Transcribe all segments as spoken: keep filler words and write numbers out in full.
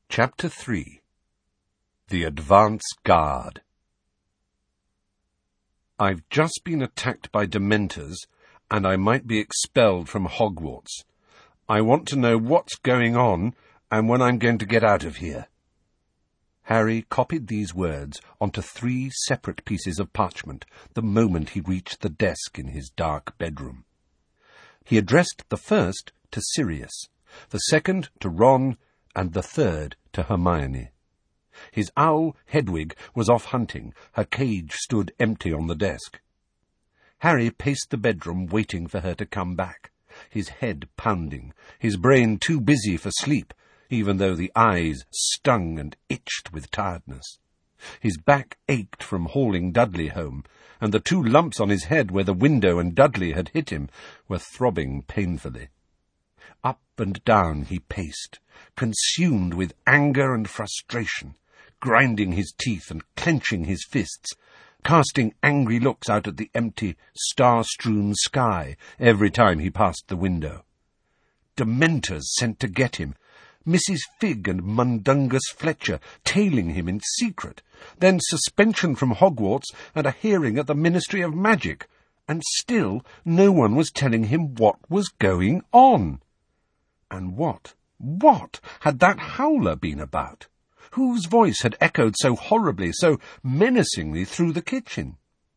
Chapter three. The Advance Guard. I've just been attacked by Dementors, and I might be expelled from Hogwarts. I want to know what's going on, and when I'm going to get out of here. Harry copied these words onto three separate pieces of parchment the moment he reached the desk in his dark bedroom. He addressed the first to Sirius, the second to Ron, and the third to Hermione. His owl, Hedwig, was off hunting. Her cage stood empty on the desk. Harry paced the bedroom, waiting for her to come back, his head pounding, his brain too busy for sleep, even though the eyes stung and itched with tiredness. His back ached from hauling Dudley home, and the two lumps on his head where the window and Dudley had hit him were throbbing painfully. Up and down he paced, consumed with anger and frustration, grinding his teeth and clenching his fists, casting angry looks out at the empty, star-strewn sky every time he passed the window. Dementors sent to get him, Missus Figg and Mundungus Fletcher tailing him in secret, then suspension from Hogwarts and a hearing at the Ministry of Magic, and still no one was telling him what was going on. And what, what had that howler been about? Whose voice had echoed so horribly, so menacingly through the kitchen?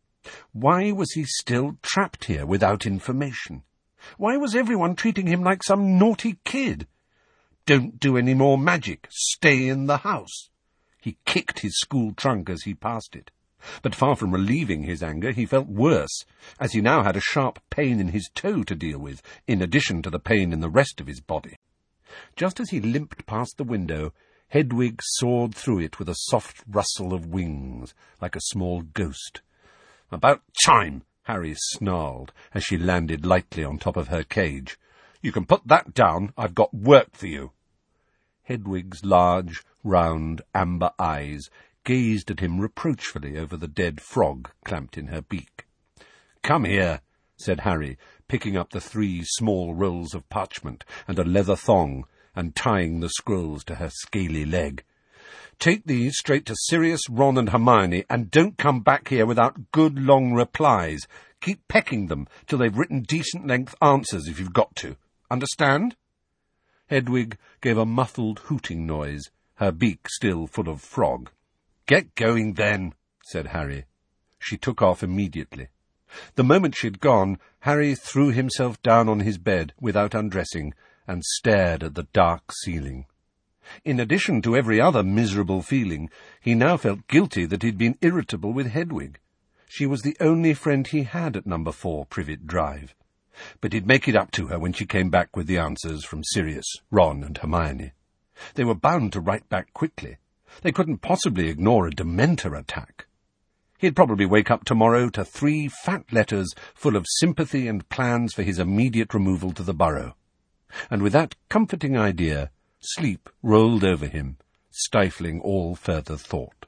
Why was he still trapped here without information? Why was everyone treating him like some naughty kid? Don't do any more magic. Stay in the house. He kicked his school trunk as he passed it. But far from relieving his anger, he felt worse, as he now had a sharp pain in his toe to deal with, in addition to the pain in the rest of his body. Just as he limped past the window, Hedwig soared through it with a soft rustle of wings, like a small ghost. "About time," Harry snarled, as she landed lightly on top of her cage. "You can put that down. I've got work for you." Hedwig's large, round, amber eyes gazed at him reproachfully over the dead frog clamped in her beak. "Come here," said Harry, picking up the three small rolls of parchment and a leather thong and tying the scrolls to her scaly leg. "Take these straight to Sirius, Ron and Hermione, and don't come back here without good long replies. Keep pecking them till they've written decent-length answers if you've got to. Understand?" Hedwig gave a muffled hooting noise, her beak still full of frog. "Get going, then," said Harry. She took off immediately. The moment she'd gone, Harry threw himself down on his bed without undressing and stared at the dark ceiling. In addition to every other miserable feeling, he now felt guilty that he'd been irritable with Hedwig. She was the only friend he had at number four Privet Drive. But he'd make it up to her when she came back with the answers from Sirius, Ron and Hermione. They were bound to write back quickly. They couldn't possibly ignore a Dementor attack. He'd probably wake up tomorrow to three fat letters full of sympathy and plans for his immediate removal to the Burrow. And with that comforting idea, sleep rolled over him, stifling all further thought.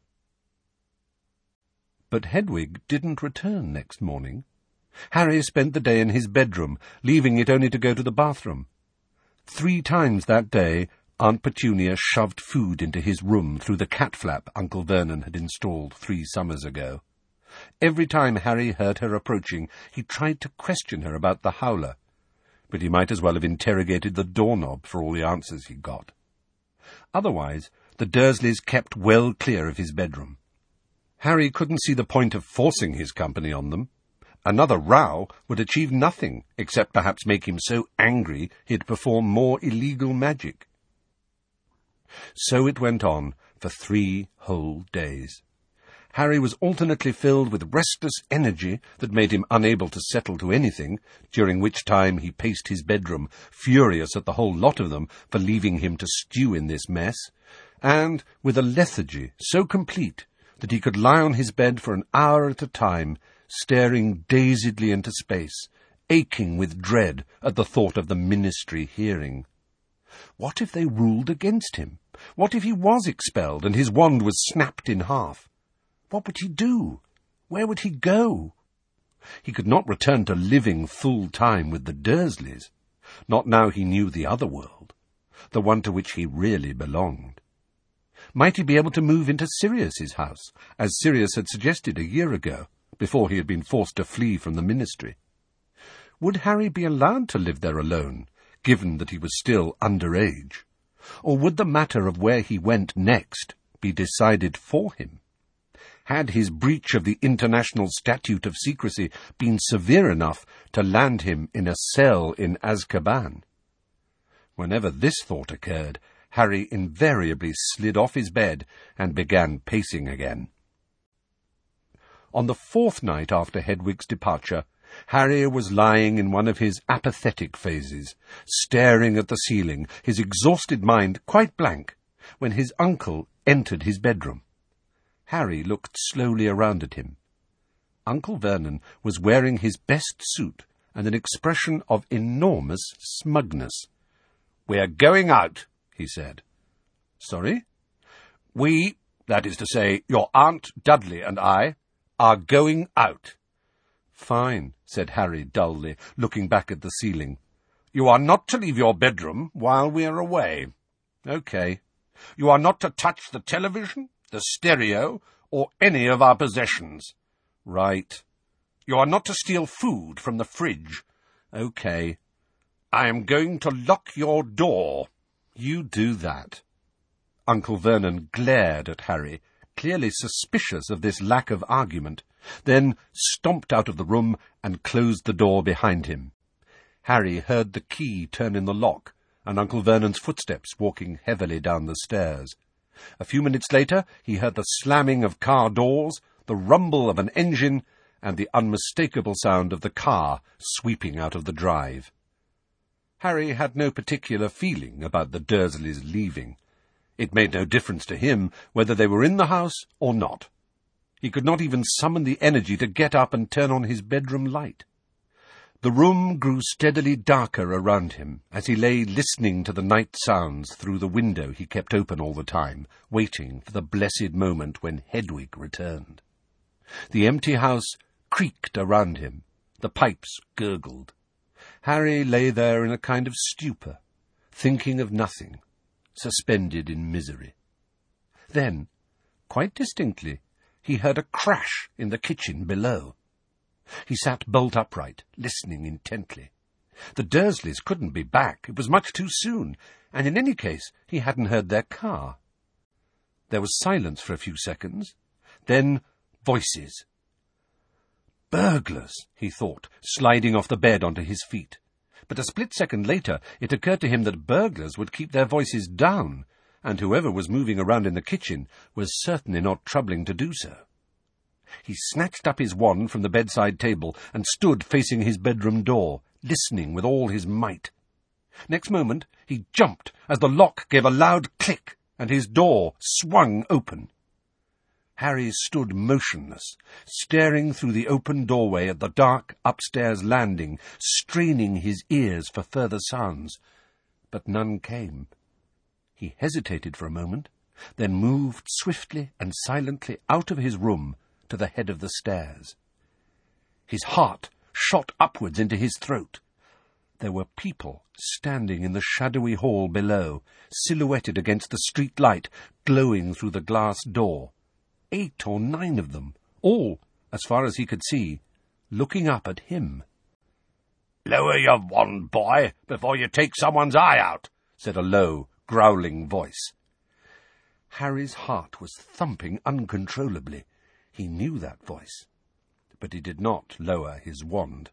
But Hedwig didn't return next morning. Harry spent the day in his bedroom, leaving it only to go to the bathroom. Three times that day, Aunt Petunia shoved food into his room through the cat flap Uncle Vernon had installed three summers ago. Every time Harry heard her approaching, he tried to question her about the howler, but he might as well have interrogated the doorknob for all the answers he got. Otherwise, the Dursleys kept well clear of his bedroom. Harry couldn't see the point of forcing his company on them. Another row would achieve nothing, except perhaps make him so angry he'd perform more illegal magic. So it went on for three whole days. Harry was alternately filled with restless energy that made him unable to settle to anything, during which time he paced his bedroom, furious at the whole lot of them for leaving him to stew in this mess, and with a lethargy so complete that he could lie on his bed for an hour at a time, staring dazedly into space, aching with dread at the thought of the Ministry hearing. What if they ruled against him? What if he was expelled and his wand was snapped in half? What would he do? Where would he go? He could not return to living full time with the Dursleys. Not now he knew the other world. the one to which he really belonged. Might he be able to move into Sirius's house, as Sirius had suggested a year ago, before he had been forced to flee from the ministry? Would Harry be allowed to live there alone, given that he was still under age? Or would the matter of where he went next be decided for him? Had his breach of the international statute of secrecy been severe enough to land him in a cell in Azkaban? Whenever this thought occurred, Harry invariably slid off his bed and began pacing again. On the fourth night after Hedwig's departure, Harry was lying in one of his apathetic phases, staring at the ceiling, his exhausted mind quite blank, when his uncle entered his bedroom. Harry looked slowly around at him. Uncle Vernon was wearing his best suit and an expression of enormous smugness. "We're going out," he said. "Sorry?" "We, that is to say, your Aunt Dudley and I, are going out." "Fine," said Harry dully, looking back at the ceiling. "You are not to leave your bedroom while we are away." "OK." "You are not to touch the television, the stereo, or any of our possessions." "Right." "You are not to steal food from the fridge." "OK." "I am going to lock your door." "You do that." Uncle Vernon glared at Harry, clearly suspicious of this lack of argument, then stomped out of the room and closed the door behind him. Harry heard the key turn in the lock, and Uncle Vernon's footsteps walking heavily down the stairs. A few minutes later he heard the slamming of car doors, the rumble of an engine, and the unmistakable sound of the car sweeping out of the drive. Harry had no particular feeling about the Dursleys leaving. It made no difference to him whether they were in the house or not. He could not even summon the energy to get up and turn on his bedroom light. The room grew steadily darker around him as he lay listening to the night sounds through the window he kept open all the time, waiting for the blessed moment when Hedwig returned. The empty house creaked around him. The pipes gurgled. Harry lay there in a kind of stupor, thinking of nothing, suspended in misery. Then, quite distinctly, he heard a crash in the kitchen below. He sat bolt upright, listening intently. The Dursleys couldn't be back. It was much too soon, and in any case he hadn't heard their car. There was silence for a few seconds. Then voices. Burglars, he thought, sliding off the bed onto his feet. But a split second later it occurred to him that burglars would keep their voices down, and whoever was moving around in the kitchen was certainly not troubling to do so. He snatched up his wand from the bedside table and stood facing his bedroom door, listening with all his might. Next moment he jumped as the lock gave a loud click and his door swung open. Harry stood motionless, staring through the open doorway at the dark upstairs landing, straining his ears for further sounds, but none came. He hesitated for a moment, then moved swiftly and silently out of his room to the head of the stairs. His heart shot upwards into his throat. There were people standing in the shadowy hall below, silhouetted against the street light, glowing through the glass door. Eight or nine of them, all, as far as he could see, looking up at him. "Lower your wand, boy, before you take someone's eye out," said a low, growling voice. Harry's heart was thumping uncontrollably. He knew that voice, but he did not lower his wand.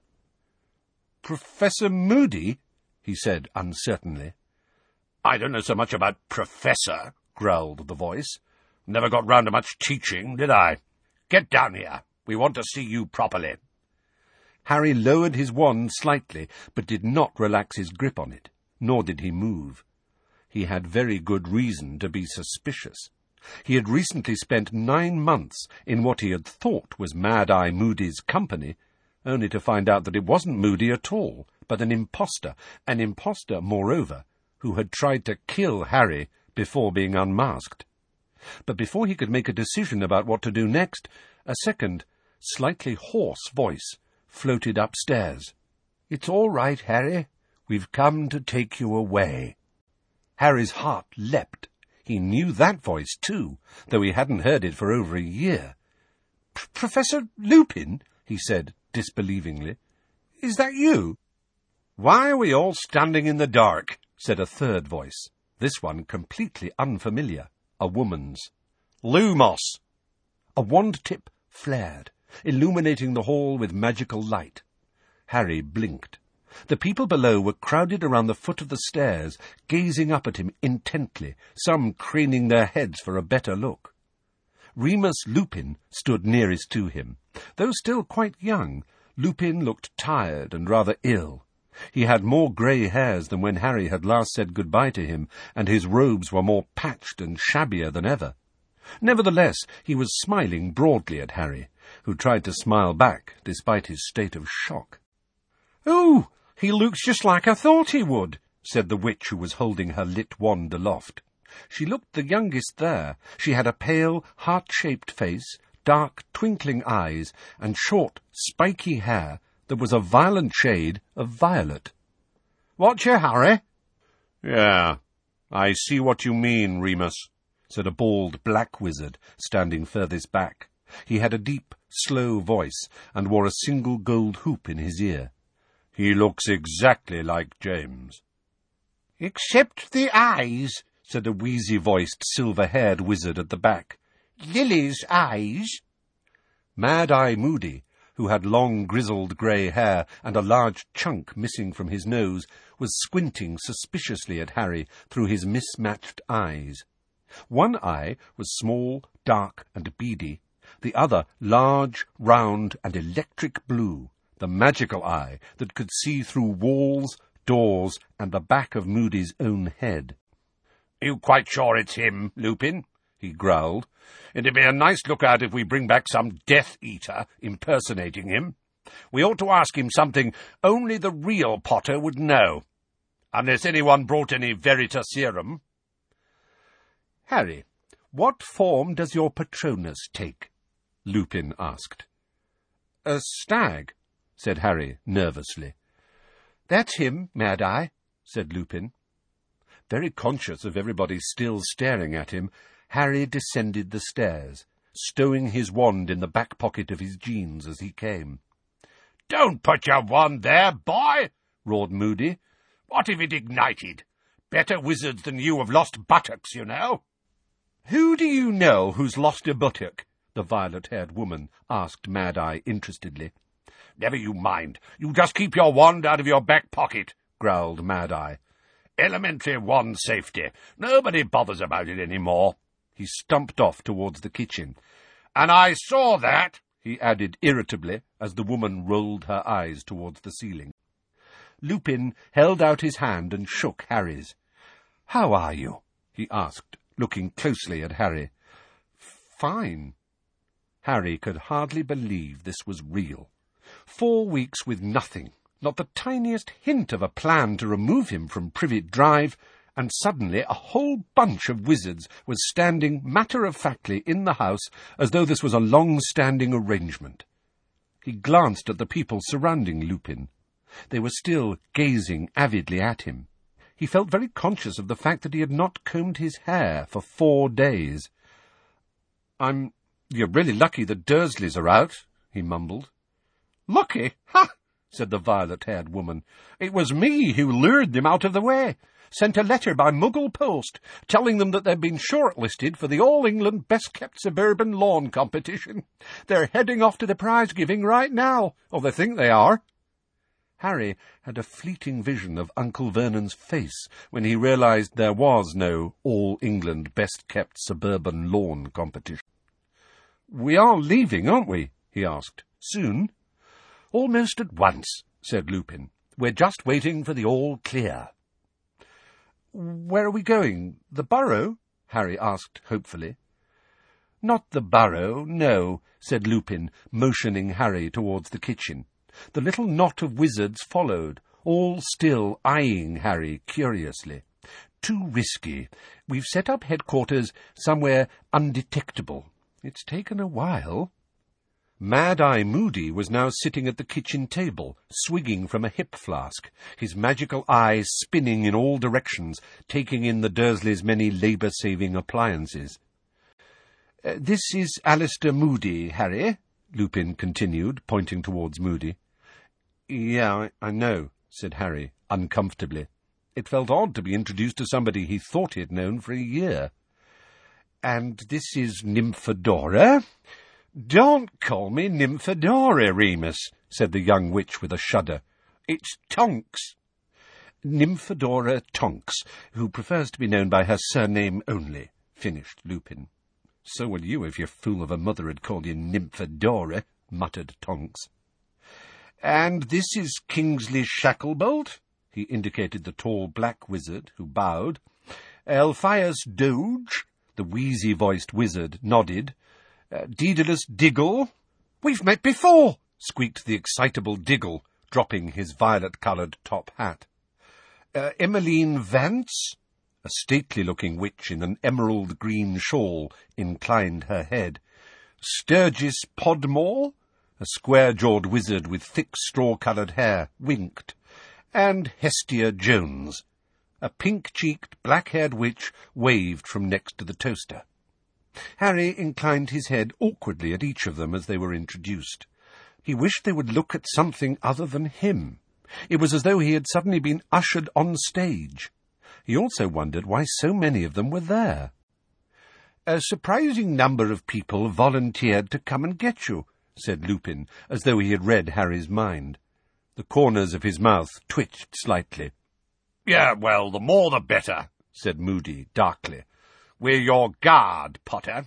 "Professor Moody?" he said uncertainly. "I don't know so much about professor," growled the voice. "Never got round to much teaching, did I? Get down here. We want to see you properly." Harry lowered his wand slightly, but did not relax his grip on it, nor did he move. He had very good reason to be suspicious. He had recently spent nine months in what he had thought was Mad-Eye Moody's company, only to find out that it wasn't Moody at all, but an impostor, an impostor, moreover, who had tried to kill Harry before being unmasked. But before he could make a decision about what to do next, a second, slightly hoarse voice floated upstairs. "It's all right, Harry. We've come to take you away." Harry's heart leapt. He knew that voice too, though he hadn't heard it for over a year. "Professor Lupin," he said disbelievingly. "Is that you?" "Why are we all standing in the dark?" said a third voice, this one completely unfamiliar, a woman's. "Lumos!" A wand tip flared, illuminating the hall with magical light. Harry blinked. The people below were crowded around the foot of the stairs, gazing up at him intently, some craning their heads for a better look. Remus Lupin stood nearest to him. Though still quite young, Lupin looked tired and rather ill. He had more grey hairs than when Harry had last said goodbye to him, and his robes were more patched and shabbier than ever. Nevertheless, he was smiling broadly at Harry, who tried to smile back despite his state of shock. "Oh, he looks just like I thought he would," said the witch who was holding her lit wand aloft. She looked the youngest there. She had a pale, heart-shaped face, dark, twinkling eyes, and short, spiky hair that was a violent shade of violet. "Watcha, Harry?" "Yeah, I see what you mean, Remus," said a bald black wizard standing furthest back. He had a deep, slow voice and wore a single gold hoop in his ear. "He looks exactly like James." "Except the eyes," said a wheezy-voiced, silver-haired wizard at the back. "Lily's eyes." Mad-Eye Moody, who had long grizzled grey hair and a large chunk missing from his nose, was squinting suspiciously at Harry through his mismatched eyes. One eye was small, dark, and beady, the other large, round, and electric blue, the magical eye that could see through walls, doors, and the back of Moody's own head. "You quite sure it's him, Lupin?" he growled. "It'd be a nice lookout if we bring back some Death Eater impersonating him. We ought to ask him something only the real Potter would know. Unless anyone brought any Veritaserum." "Harry, what form does your Patronus take?" Lupin asked. "A stag," said Harry nervously. "That's him, Mad-Eye," said Lupin. Very conscious of everybody still staring at him, Harry descended the stairs, stowing his wand in the back pocket of his jeans as he came. "Don't put your wand there, boy!" roared Moody. "What if it ignited? Better wizards than you have lost buttocks, you know." "Who do you know who's lost a buttock?" the violet-haired woman asked Mad-Eye interestedly. "Never you mind. You just keep your wand out of your back pocket," growled Mad-Eye. "Elementary wand safety. Nobody bothers about it any more." He stumped off towards the kitchen. "And I saw that," he added irritably, as the woman rolled her eyes towards the ceiling. Lupin held out his hand and shook Harry's. "How are you?" he asked, looking closely at Harry. "Fine." Harry could hardly believe this was real. Four weeks with nothing, not the tiniest hint of a plan to remove him from Privet Drive, and suddenly a whole bunch of wizards was standing matter-of-factly in the house as though this was a long-standing arrangement. He glanced at the people surrounding Lupin. They were still gazing avidly at him. He felt very conscious of the fact that he had not combed his hair for four days. I'm... You're really lucky the Dursleys are out," he mumbled. "Lucky? Ha!" said the violet-haired woman. "It was me who lured them out of the way. Sent a letter by Muggle post, telling them that they'd been shortlisted for the All-England Best-Kept Suburban Lawn Competition. They're heading off to the prize-giving right now, or they think they are." Harry had a fleeting vision of Uncle Vernon's face when he realized there was no All-England Best-Kept Suburban Lawn Competition. "We are leaving, aren't we?" he asked. "Soon?" "Almost at once," said Lupin. "We're just waiting for the all-clear." "Where are we going? The Burrow?" Harry asked hopefully. "Not the Burrow, no," said Lupin, motioning Harry towards the kitchen. The little knot of wizards followed, all still eyeing Harry curiously. "Too risky. We've set up headquarters somewhere undetectable. It's taken a while." Mad-Eye Moody was now sitting at the kitchen table, swigging from a hip flask, his magical eyes spinning in all directions, taking in the Dursleys' many labour-saving appliances. Uh, "This is Alistair Moody, Harry," Lupin continued, pointing towards Moody. "Yeah, I, I know," said Harry, uncomfortably. It felt odd to be introduced to somebody he thought he'd known for a year. "And this is Nymphadora?" "Don't call me Nymphadora, Remus," said the young witch with a shudder. "It's Tonks." "Nymphadora Tonks, who prefers to be known by her surname only," finished Lupin. "So will you if your fool of a mother had called you Nymphadora," muttered Tonks. "And this is Kingsley Shacklebolt?" He indicated the tall black wizard, who bowed. "Alpheus Doge?" The wheezy-voiced wizard nodded. Uh, "Daedalus Diggle?" "We've met before," squeaked the excitable Diggle, dropping his violet-coloured top hat. Uh, "Emmeline Vance?" A stately-looking witch in an emerald-green shawl inclined her head. "Sturgis Podmore?" A square-jawed wizard with thick straw-coloured hair winked. "And Hestia Jones?" A pink-cheeked, black-haired witch waved from next to the toaster. Harry inclined his head awkwardly at each of them as they were introduced. He wished they would look at something other than him. It was as though he had suddenly been ushered on stage. He also wondered why so many of them were there. "A surprising number of people volunteered to come and get you," said Lupin, as though he had read Harry's mind. The corners of his mouth twitched slightly. "Yeah, well, the more the better," said Moody darkly. "We're your guard, Potter."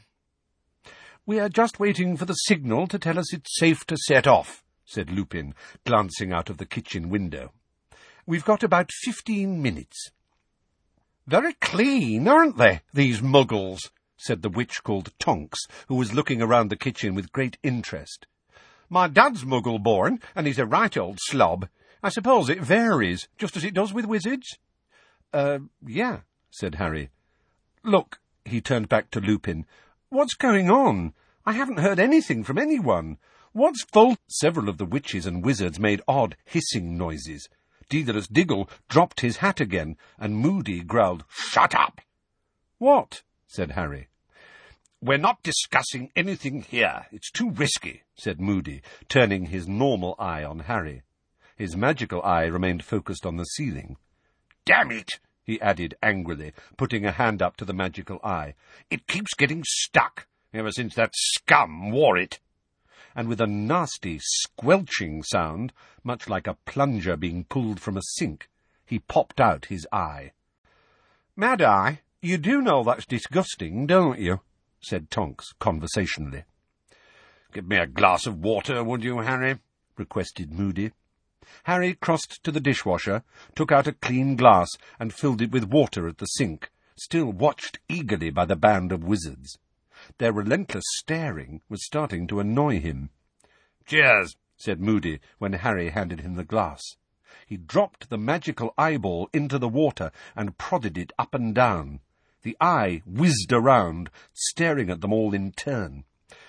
"We are just waiting for the signal to tell us it's safe to set off," said Lupin, glancing out of the kitchen window. "We've got about fifteen minutes." "Very clean, aren't they, these muggles?" said the witch called Tonks, who was looking around the kitchen with great interest. "My dad's muggle-born, and he's a right old slob. I suppose it varies, just as it does with wizards." Uh, yeah," said Harry. "Look," he turned back to Lupin. "What's going on? I haven't heard anything from anyone. What's Vol—" Several of the witches and wizards made odd hissing noises. Daedalus Diggle dropped his hat again, and Moody growled, "Shut up!" "What?" said Harry. "We're not discussing anything here. It's too risky," said Moody, turning his normal eye on Harry. His magical eye remained focused on the ceiling. "Damn it!" he added angrily, putting a hand up to the magical eye. "It keeps getting stuck, ever since that scum wore it." And with a nasty, squelching sound, much like a plunger being pulled from a sink, he popped out his eye. "Mad-Eye, you do know that's disgusting, don't you?" said Tonks conversationally. "Give me a glass of water, would you, Harry?" requested Moody. Harry crossed to the dishwasher, took out a clean glass, and filled it with water at the sink, still watched eagerly by the band of wizards. Their relentless staring was starting to annoy him. "Cheers," said Moody when Harry handed him the glass. He dropped the magical eyeball into the water and prodded it up and down. The eye whizzed around, staring at them all in turn.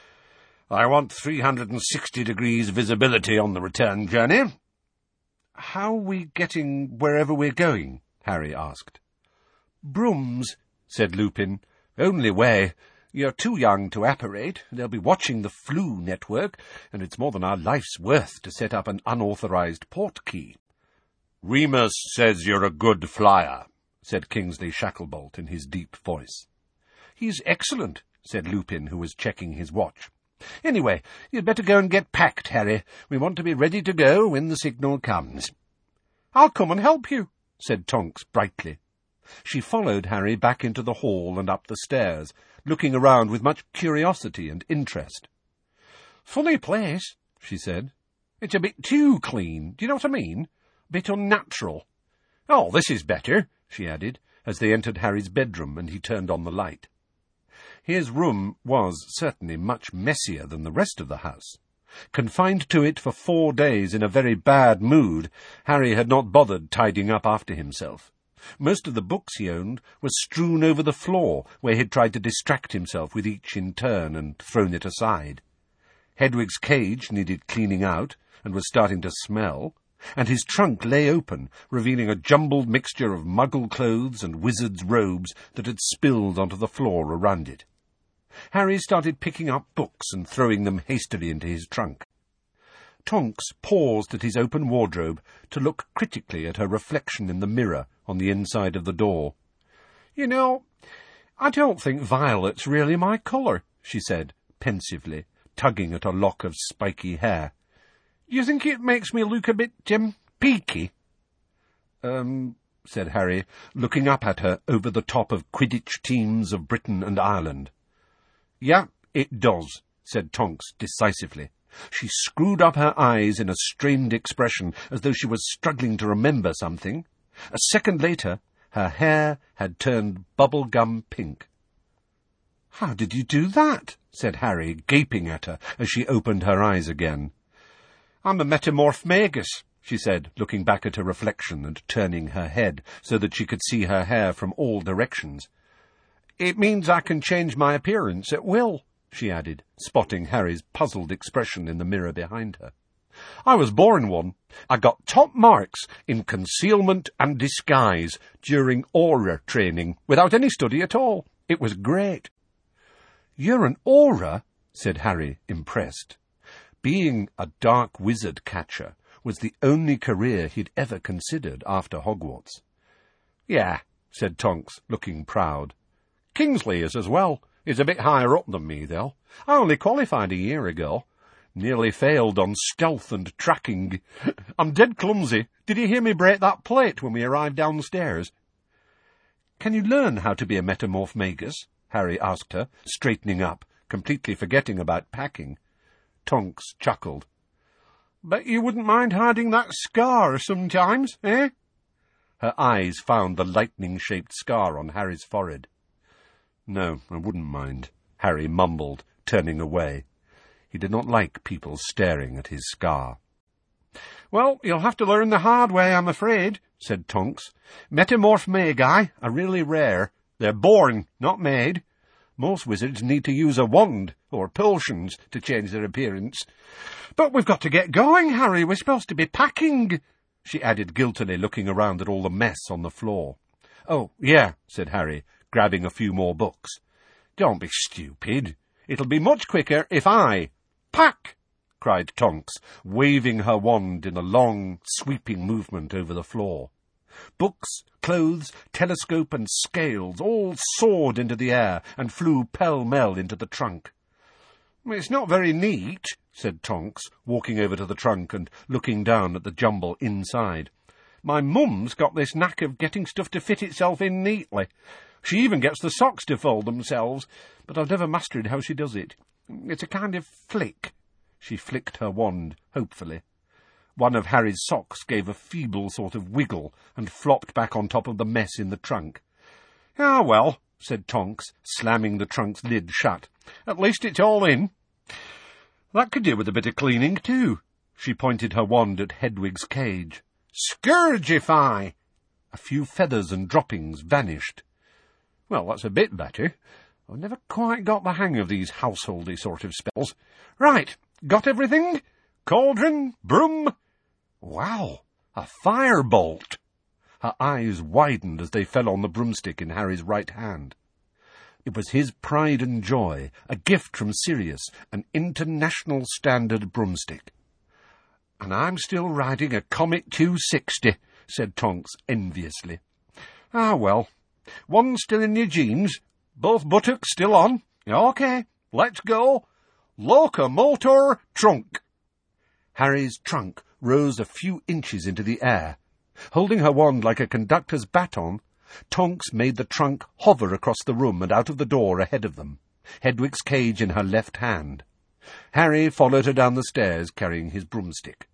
"I want three hundred and sixty degrees visibility on the return journey." "How are we getting wherever we're going?" Harry asked. "Brooms," said Lupin. "Only way. You're too young to apparate. They'll be watching the Flu network, and it's more than our life's worth to set up an unauthorized portkey." "Remus says you're a good flyer," said Kingsley Shacklebolt in his deep voice. "He's excellent," said Lupin, who was checking his watch. "Anyway, you'd better go and get packed, Harry. We want to be ready to go when the signal comes." "I'll come and help you," said Tonks brightly. She followed Harry back into the hall and up the stairs, looking around with much curiosity and interest. "Funny place," she said. "It's a bit too clean, do you know what I mean? A bit unnatural. Oh, this is better," she added, as they entered Harry's bedroom and he turned on the light. His room was certainly much messier than the rest of the house. Confined to it for four days in a very bad mood, Harry had not bothered tidying up after himself. Most of the books he owned were strewn over the floor, where he had tried to distract himself with each in turn and thrown it aside. Hedwig's cage needed cleaning out and was starting to smell, and his trunk lay open, revealing a jumbled mixture of muggle clothes and wizard's robes that had spilled onto the floor around it. Harry started picking up books and throwing them hastily into his trunk. Tonks paused at his open wardrobe to look critically at her reflection in the mirror on the inside of the door. "You know, I don't think violet's really my colour," she said, pensively, tugging at a lock of spiky hair. "You think it makes me look a bit, um, peaky?" Um, said Harry, looking up at her over the top of Quidditch teams of Britain and Ireland. "Yeah, it does," said Tonks decisively. She screwed up her eyes in a strained expression, as though she was struggling to remember something. A second later, her hair had turned bubblegum pink. "How did you do that?" said Harry, gaping at her as she opened her eyes again. "I'm a metamorph magus," she said, looking back at her reflection and turning her head so that she could see her hair from all directions. "It means I can change my appearance at will," she added, spotting Harry's puzzled expression in the mirror behind her. "I was born one. I got top marks in concealment and disguise during aura training, without any study at all. It was great." "You're an aura?" said Harry, impressed. Being a dark wizard catcher was the only career he'd ever considered after Hogwarts. "Yeah," said Tonks, looking proud. "Kingsley is as well. He's a bit higher up than me, though. I only qualified a year ago. Nearly failed on stealth and tracking. I'm dead clumsy. Did you hear me break that plate when we arrived downstairs?" "Can you learn how to be a metamorph magus?" Harry asked her, straightening up, completely forgetting about packing. Tonks chuckled. "Bet you wouldn't mind hiding that scar sometimes, eh?" Her eyes found the lightning-shaped scar on Harry's forehead. "No, I wouldn't mind," Harry mumbled, turning away. He did not like people staring at his scar. "Well, you'll have to learn the hard way, I'm afraid," said Tonks. "Metamorph magi are really rare. They're born, not made. Most wizards need to use a wand or potions to change their appearance. But we've got to get going, Harry. We're supposed to be packing," she added guiltily, looking around at all the mess on the floor. "Oh, yeah," said Harry, grabbing a few more books. "Don't be stupid. It'll be much quicker if I—" "Pack!" cried Tonks, waving her wand in a long, sweeping movement over the floor. Books, clothes, telescope and scales all soared into the air and flew pell-mell into the trunk. "It's not very neat," said Tonks, walking over to the trunk and looking down at the jumble inside. "My mum's got this knack of getting stuff to fit itself in neatly. She even gets the socks to fold themselves, but I've never mastered how she does it. It's a kind of flick." She flicked her wand, hopefully. One of Harry's socks gave a feeble sort of wiggle and flopped back on top of the mess in the trunk. "Ah, well," said Tonks, slamming the trunk's lid shut. "At least it's all in. That could do with a bit of cleaning, too." She pointed her wand at Hedwig's cage. "Scourgify!" A few feathers and droppings vanished. "Well, that's a bit better. I've never quite got the hang of these householdy sort of spells. Right, got everything? Cauldron, broom—" "Wow, a firebolt!" Her eyes widened as they fell on the broomstick in Harry's right hand. It was his pride and joy, a gift from Sirius, an international standard broomstick. "And I'm still riding a Comet two sixty, said Tonks enviously. "Ah, well, one still in your jeans, both buttocks still on. OK, let's go. Locomotor trunk." Harry's trunk rose a few inches into the air. Holding her wand like a conductor's baton, Tonks made the trunk hover across the room and out of the door ahead of them, Hedwig's cage in her left hand. Harry followed her down the stairs, carrying his broomstick.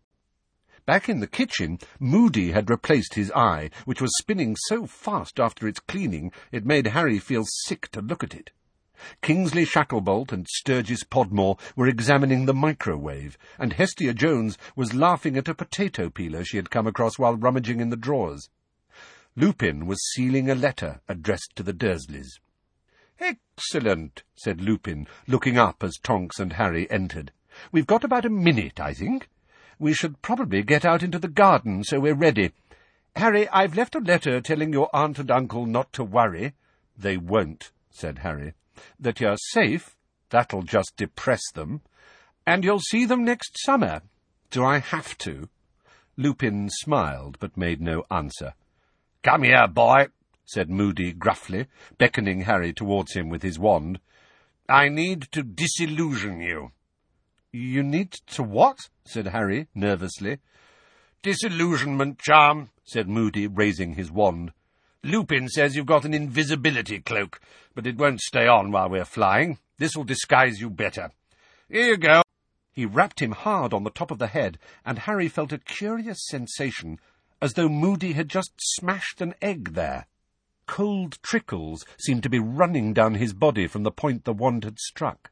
Back in the kitchen, Moody had replaced his eye, which was spinning so fast after its cleaning it made Harry feel sick to look at it. Kingsley Shacklebolt and Sturgis Podmore were examining the microwave, and Hestia Jones was laughing at a potato peeler she had come across while rummaging in the drawers. Lupin was sealing a letter addressed to the Dursleys. "Excellent," said Lupin, looking up as Tonks and Harry entered. "We've got about a minute, I think. We should probably get out into the garden, so we're ready. Harry, I've left a letter telling your aunt and uncle not to worry." "They won't," said Harry. "That you're safe. That'll just depress them. And you'll see them next summer." "Do I have to?" Lupin smiled, but made no answer. "Come here, boy," said Moody gruffly, beckoning Harry towards him with his wand. "I need to disillusion you." "You need to what?" said Harry, nervously. "Disillusionment charm," said Moody, raising his wand. "Lupin says you've got an invisibility cloak, but it won't stay on while we're flying. This'll disguise you better. Here you go." He rapped him hard on the top of the head, and Harry felt a curious sensation, as though Moody had just smashed an egg there. Cold trickles seemed to be running down his body from the point the wand had struck.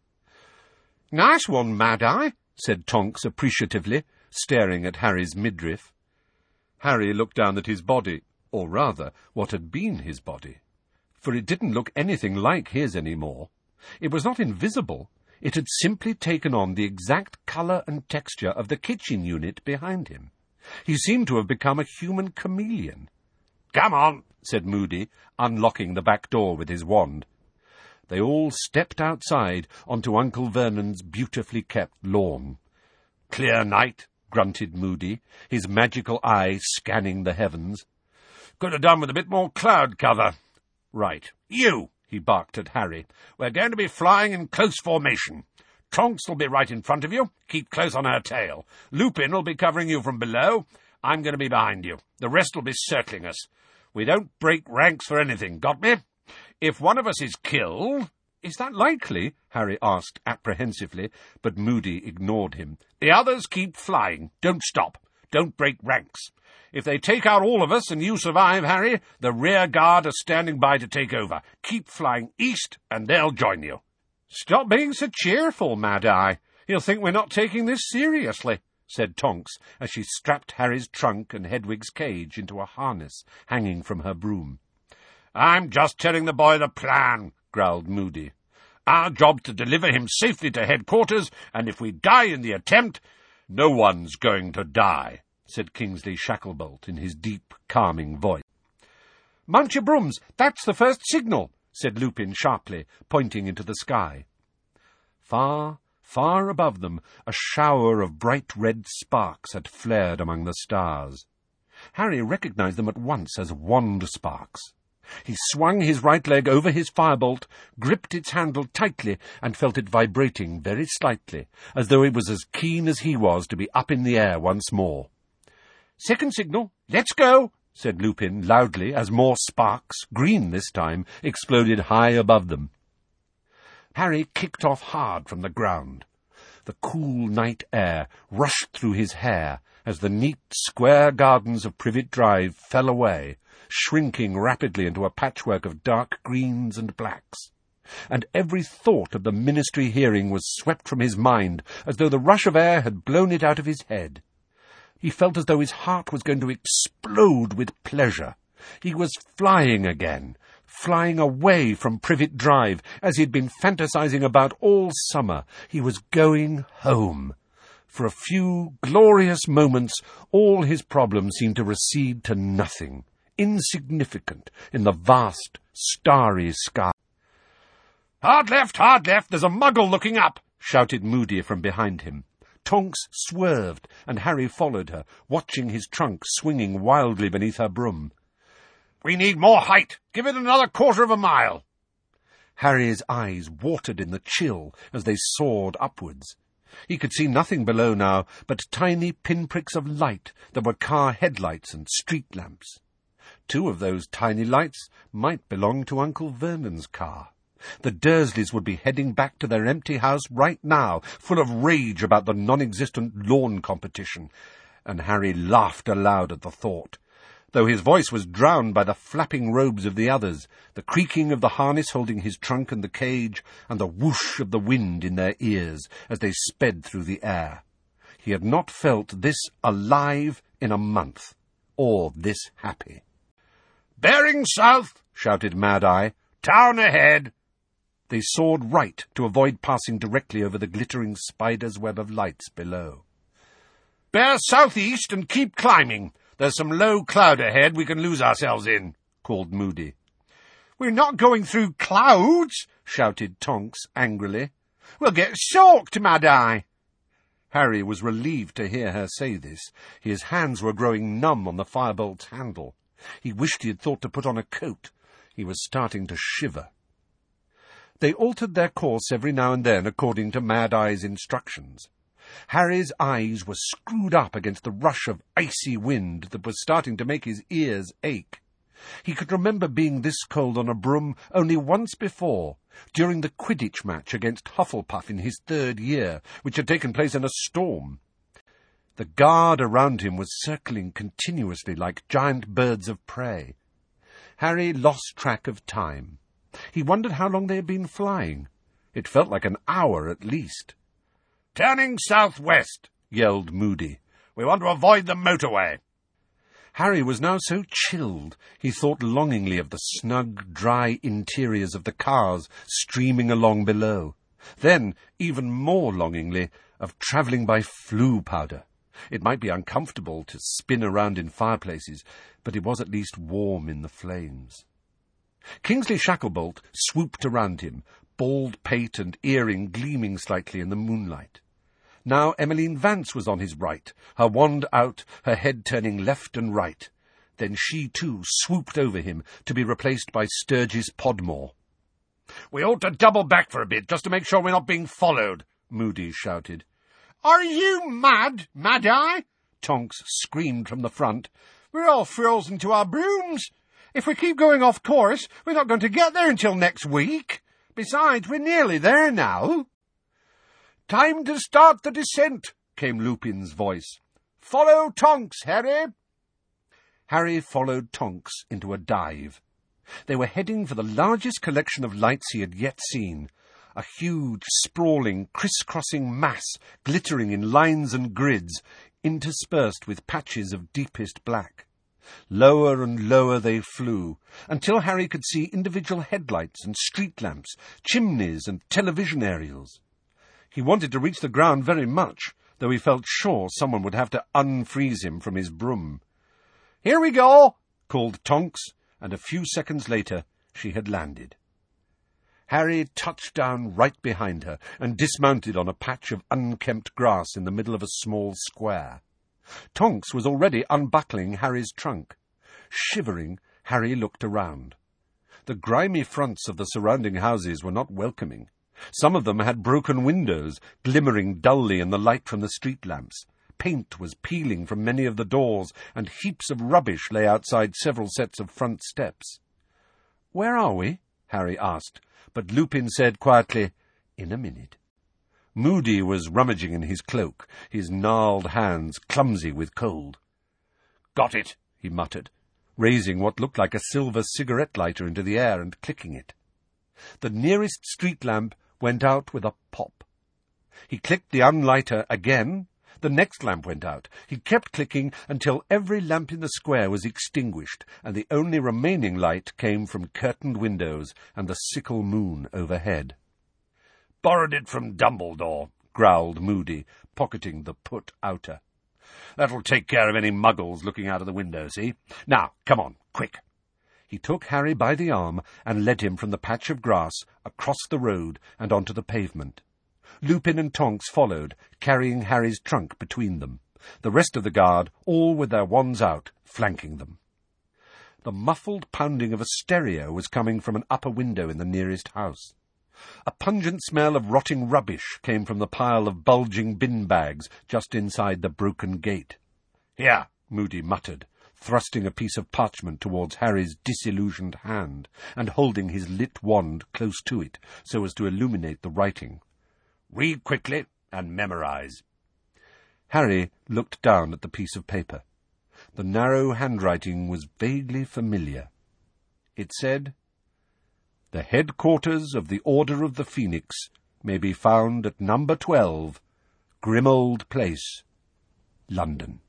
"Nice one, Mad-Eye," said Tonks appreciatively, staring at Harry's midriff. Harry looked down at his body, or rather, what had been his body, for it didn't look anything like his any more. It was not invisible. It had simply taken on the exact colour and texture of the kitchen unit behind him. He seemed to have become a human chameleon. "Come on," said Moody, unlocking the back door with his wand. They all stepped outside onto Uncle Vernon's beautifully kept lawn. "Clear night," grunted Moody, his magical eye scanning the heavens. "Could have done with a bit more cloud cover. Right, you," he barked at Harry. "We're going to be flying in close formation. Tonks will be right in front of you. Keep close on her tail. Lupin will be covering you from below. I'm going to be behind you. The rest will be circling us. We don't break ranks for anything, got me? If one of us is killed—" "Is that likely?" Harry asked apprehensively, but Moody ignored him. "The others keep flying. Don't stop. Don't break ranks. If they take out all of us and you survive, Harry, the rear guard are standing by to take over. Keep flying east and they'll join you." "Stop being so cheerful, Mad-Eye. He'll think we're not taking this seriously," said Tonks, as she strapped Harry's trunk and Hedwig's cage into a harness hanging from her broom. "I'm just telling the boy the plan," growled Moody. "Our job's to deliver him safely to headquarters, and if we die in the attempt—" "No one's going to die," said Kingsley Shacklebolt in his deep, calming voice. "Mount your brooms! That's the first signal!" said Lupin sharply, pointing into the sky. Far, far above them, a shower of bright red sparks had flared among the stars. Harry recognized them at once as wand sparks. He swung his right leg over his firebolt, gripped its handle tightly, and felt it vibrating very slightly, as though it was as keen as he was to be up in the air once more. "Second signal, let's go!" said Lupin loudly, as more sparks, green this time, exploded high above them. Harry kicked off hard from the ground. The cool night air rushed through his hair as the neat, square gardens of Privet Drive fell away, shrinking rapidly into a patchwork of dark greens and blacks. And every thought of the ministry hearing was swept from his mind, as though the rush of air had blown it out of his head. He felt as though his heart was going to explode with pleasure. He was flying again, flying away from Privet Drive, as he had been fantasizing about all summer. He was going home. For a few glorious moments, all his problems seemed to recede to nothing, insignificant in the vast, starry sky. "Hard left, hard left, there's a muggle looking up!" shouted Moody from behind him. Tonks swerved, and Harry followed her, watching his trunk swinging wildly beneath her broom. "We need more height! Give it another quarter of a mile!" Harry's eyes watered in the chill as they soared upwards. He could see nothing below now but tiny pinpricks of light that were car headlights and street lamps. Two of those tiny lights might belong to Uncle Vernon's car. The Dursleys would be heading back to their empty house right now, full of rage about the non-existent lawn competition, and Harry laughed aloud at the thought, though his voice was drowned by the flapping robes of the others, the creaking of the harness holding his trunk and the cage, and the whoosh of the wind in their ears as they sped through the air. He had not felt this alive in a month, or this happy. "Bearing south!" shouted Mad-Eye. "Town ahead!" They soared right to avoid passing directly over the glittering spider's web of lights below. "Bear southeast and keep climbing. There's some low cloud ahead we can lose ourselves in," called Moody. "We're not going through clouds," shouted Tonks angrily. "We'll get soaked, Mad-Eye." Harry was relieved to hear her say this. His hands were growing numb on the firebolt's handle. He wished he had thought to put on a coat. He was starting to shiver. They altered their course every now and then according to Mad-Eye's instructions. Harry's eyes were screwed up against the rush of icy wind that was starting to make his ears ache. He could remember being this cold on a broom only once before, during the Quidditch match against Hufflepuff in his third year, which had taken place in a storm. The guard around him was circling continuously like giant birds of prey. Harry lost track of time. He wondered how long they had been flying. It felt like an hour at least. "Turning southwest," yelled Moody. "We want to avoid the motorway." Harry was now so chilled he thought longingly of the snug, dry interiors of the cars streaming along below. Then, even more longingly, of travelling by flue powder. It might be uncomfortable to spin around in fireplaces, but it was at least warm in the flames. Kingsley Shacklebolt swooped around him, bald pate and earring gleaming slightly in the moonlight. Now Emmeline Vance was on his right, her wand out, her head turning left and right. Then she, too, swooped over him, to be replaced by Sturgis Podmore. "We ought to double back for a bit, just to make sure we're not being followed," Moody shouted. "Are you mad, Mad-Eye?" Tonks screamed from the front. "We're all frozen to our brooms. If we keep going off course, we're not going to get there until next week. Besides, we're nearly there now." "Time to start the descent," came Lupin's voice. "Follow Tonks, Harry." Harry followed Tonks into a dive. They were heading for the largest collection of lights he had yet seen, a huge, sprawling, criss-crossing mass glittering in lines and grids, interspersed with patches of deepest black. Lower and lower they flew, until Harry could see individual headlights and street lamps, chimneys and television aerials. He wanted to reach the ground very much, though he felt sure someone would have to unfreeze him from his broom. "Here we go," called Tonks, and a few seconds later she had landed. Harry touched down right behind her and dismounted on a patch of unkempt grass in the middle of a small square. Tonks was already unbuckling Harry's trunk. Shivering, Harry looked around. The grimy fronts of the surrounding houses were not welcoming. Some of them had broken windows, glimmering dully in the light from the street lamps. Paint was peeling from many of the doors, and heaps of rubbish lay outside several sets of front steps. "Where are we?" Harry asked, but Lupin said quietly, "In a minute." Moody was rummaging in his cloak, his gnarled hands clumsy with cold. "Got it," he muttered, raising what looked like a silver cigarette lighter into the air and clicking it. The nearest street lamp went out with a pop. He clicked the unlighter again. The next lamp went out. He kept clicking until every lamp in the square was extinguished, and the only remaining light came from curtained windows and the sickle moon overhead. "Borrowed it from Dumbledore," growled Moody, pocketing the put outer. "That'll take care of any muggles looking out of the window, see? Now, come on, quick." He took Harry by the arm and led him from the patch of grass across the road and onto the pavement. Lupin and Tonks followed, carrying Harry's trunk between them, the rest of the guard, all with their wands out, flanking them. The muffled pounding of a stereo was coming from an upper window in the nearest house. A pungent smell of rotting rubbish came from the pile of bulging bin bags just inside the broken gate. "Here," Moody muttered, thrusting a piece of parchment towards Harry's disillusioned hand, and holding his lit wand close to it, so as to illuminate the writing. "Read quickly and memorize." Harry looked down at the piece of paper. The narrow handwriting was vaguely familiar. It said, "The headquarters of the Order of the Phoenix may be found at number twelve, Grimold Place, London."